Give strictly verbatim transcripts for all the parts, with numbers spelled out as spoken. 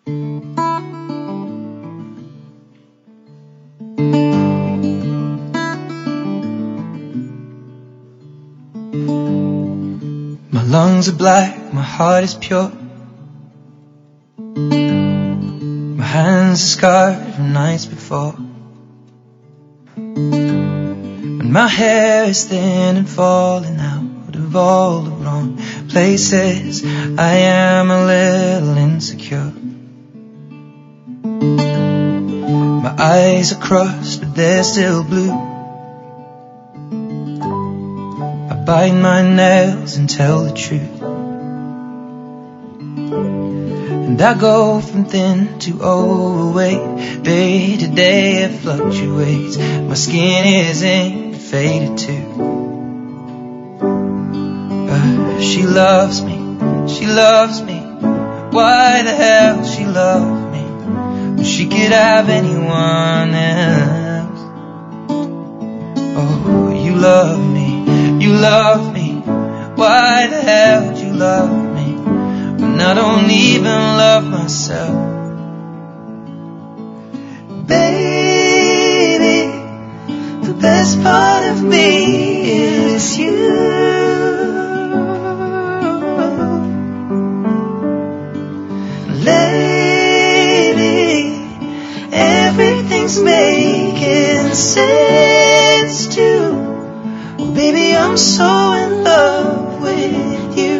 My lungs are black, my heart is pure. My hands are scarred from nights before. And my hair is thin and falling out of all the wrong places. I am a little insecure. My eyes are crushed, but they're still blue. I bite my nails and tell the truth. And I go from thin to overweight. Day to day it fluctuates. My skin is ink faded too. But she loves me, she loves me. Why the hell she loves me when she could have anyone else? Oh, you love me, you love me. Why the hell would you love me when I don't even love myself? Baby, the best part of me is you. Lately, everything's making sense too. Oh, baby, I'm so in love with you.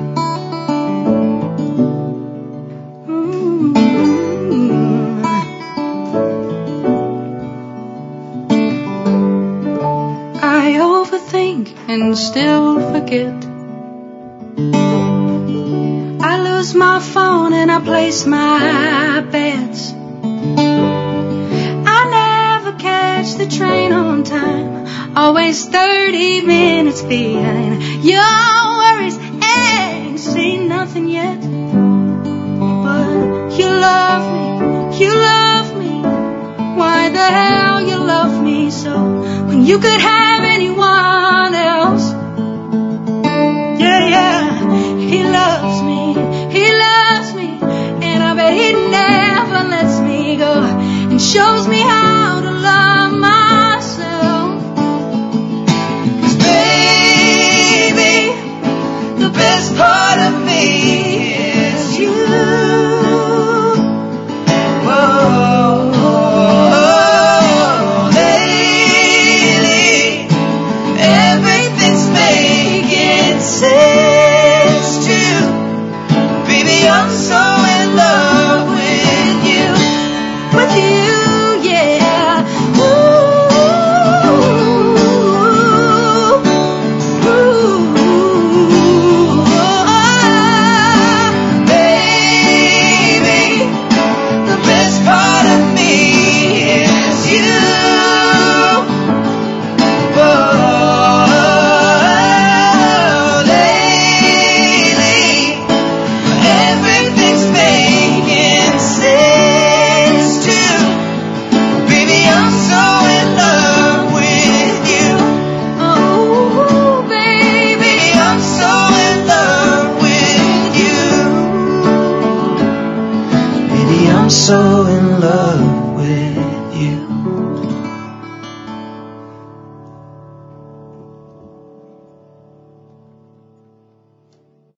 Mm-hmm. I overthink and still forget. I lose my phone and I place my bets. I never catch the train on time, always thirty minutes behind. Your worries ain't seen nothing yet. But you love me, you love me. Why the hell you love me so when you could have anyone else? Yeah, yeah, he loves me, he loves me, and I bet he never lets me go, and shows me how to love myself. 'Cause baby, the best part of me is you. Whoa, lately, everything's making sense too. Baby, I'm so in love with you, with you, yeah. Ooh, ooh, baby, the best part of me is you. Whoa, lately, everything's making sense too. Baby, I'm so in love with you. Oh, baby, I'm so in love with you. Baby, I'm so